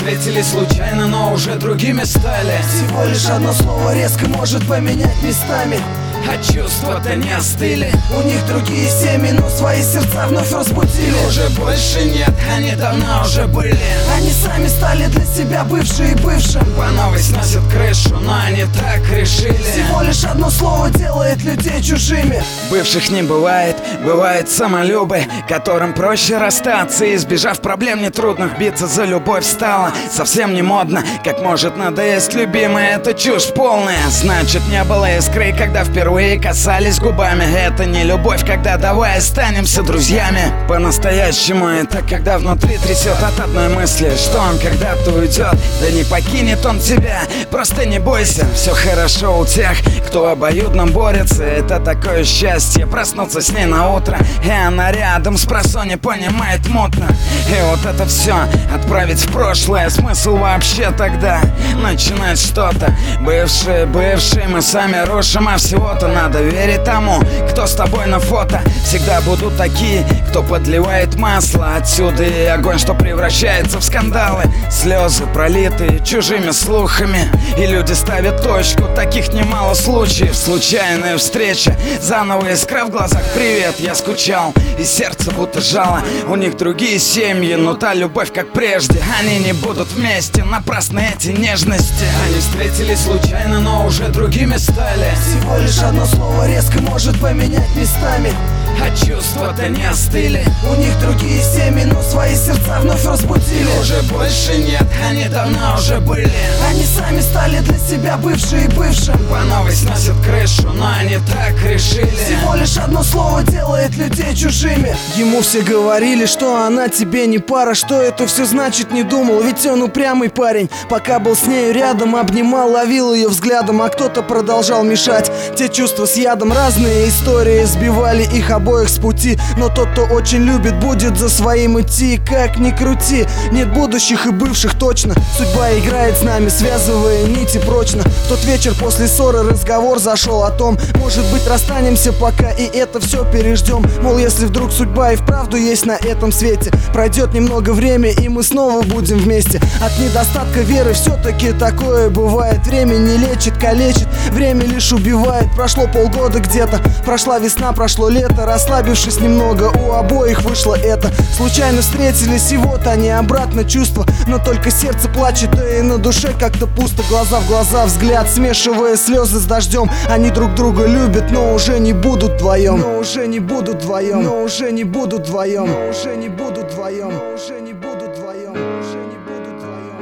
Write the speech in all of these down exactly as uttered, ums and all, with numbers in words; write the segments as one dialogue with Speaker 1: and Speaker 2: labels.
Speaker 1: встретились случайно, но уже другими стали.
Speaker 2: Всего лишь одно слово резко может поменять местами.
Speaker 1: А чувства-то не остыли.
Speaker 2: У них другие семьи, но свои сердца вновь разбудили.
Speaker 1: Уже больше нет, они давно уже были.
Speaker 2: Они сами стали для себя бывшие бывшим.
Speaker 1: По новой сносят крышу, но они так решили.
Speaker 2: Всего лишь одно слово делает людей чужими.
Speaker 1: Бывших не бывает, бывают самолюбы, которым проще расстаться. Избежав проблем нетрудных, биться за любовь стало совсем не модно. Как может надоесть любимая, это чушь полная. Значит, не было искры, когда впервые касались губами. Это не любовь, когда давай останемся друзьями. По-настоящему это когда внутри трясет от одной мысли, что он когда-то уйдет. Да не покинет он тебя, просто не бойся. Все хорошо у тех, кто обоюдно борется. Это такое счастье проснуться с ней на утро, и она рядом спросонья понимает мутно. И вот это все отправить в прошлое. Смысл вообще тогда начинать что-то. Бывшие, бывшие, мы сами рушим, а всего-то надо верить тому, кто с тобой на фото. Всегда будут такие, кто подливает масло. Отсюда и огонь, что превращается в скандалы. Слезы, пролитые чужими слухами. И люди ставят точку, таких немало случаев. Случайная встреча, заново искра в глазах. Привет, я скучал, и сердце будто жало. У них другие семьи, но та любовь как прежде. Они не будут вместе, напрасны эти нежности. Они встретились случайно, но уже другими стали.
Speaker 2: Всего лишь одно слово резко может поменять местами.
Speaker 1: А чувства-то не остыли.
Speaker 2: У них другие семьи, но свои сердца вновь разбудили.
Speaker 1: Уже больше нет, они давно уже были.
Speaker 2: Они сами стали для себя бывшие бывшим.
Speaker 1: По новой сносят крышу, но они так решили.
Speaker 2: Всего лишь одно слово делает людей чужими. Ему все говорили, что она тебе не пара. Что это все значит, не думал, ведь он упрямый парень. Пока был с нею рядом, обнимал, ловил ее взглядом. А кто-то продолжал мешать. Те чувства с ядом, разные истории сбивали их обоих с пути. Но тот, кто очень любит, будет за своим идти. Как ни крути, нет будущих и бывших точно. Судьба играет с нами, связывая нити прочно. В тот вечер после ссоры разговор зашел о том, может быть, расстанемся пока и это все переждем. Мол, если вдруг судьба и вправду есть на этом свете, пройдет немного время и мы снова будем вместе. От недостатка веры все-таки такое бывает. Время не лечит, калечит, время лишь убивает. Прошло полгода где-то, прошла весна, прошло лето. Расслабившись немного, у обоих вышло это. Случайно встретились, и вот они обратно чувства. Но только сердце плачет, да и на душе как-то пусто. Глаза в глаза, взгляд, смешивая слезы с дождем. Они друг друга любят, но уже не будут вдвоем. Но уже не будут вдвоем. Но уже не будут вдвоем. Но уже не будут вдвоем. Но уже не будут вдвоем. Уже не будут вдвоем.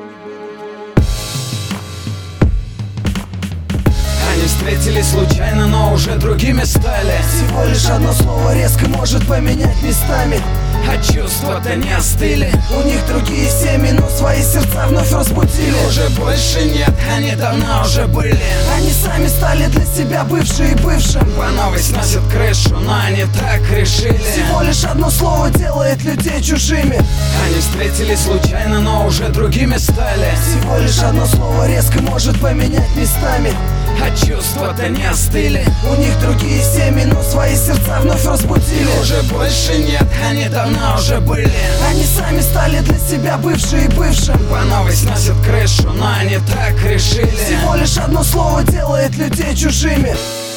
Speaker 1: Они встретились случайно, но уже другими стали.
Speaker 2: Всего лишь одно слово резко может поменять местами.
Speaker 1: А чувства-то не остыли.
Speaker 2: У них другие семьи, но свои сердца вновь разбудили.
Speaker 1: Уже больше нет, они давно уже были.
Speaker 2: Они сами стали для себя бывшие бывшим.
Speaker 1: По новой сносят крышу, но они так решили.
Speaker 2: Всего лишь одно слово делает людей чужими.
Speaker 1: Они встретились случайно, но уже другими стали.
Speaker 2: Всего лишь одно слово резко может поменять местами.
Speaker 1: А чувства-то не остыли.
Speaker 2: У них другие семьи, но свои сердца вновь разбудили.
Speaker 1: Уже больше нет, они давно уже были.
Speaker 2: Они сами стали для себя бывшие бывшим.
Speaker 1: По новой сносят крышу, но они так решили.
Speaker 2: Всего лишь одно слово делает людей чужими.